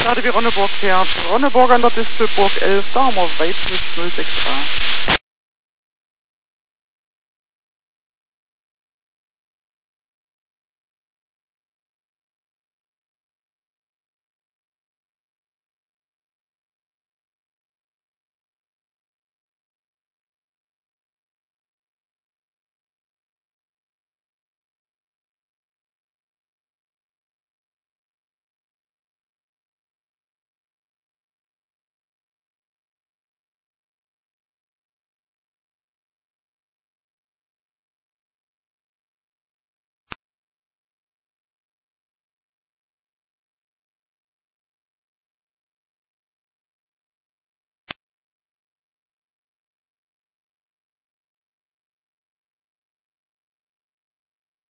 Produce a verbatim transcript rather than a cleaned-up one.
gerade wie Ronneburg fährt. Ronneburg an der Distelburg elf, da haben wir Weibnis null sechs a.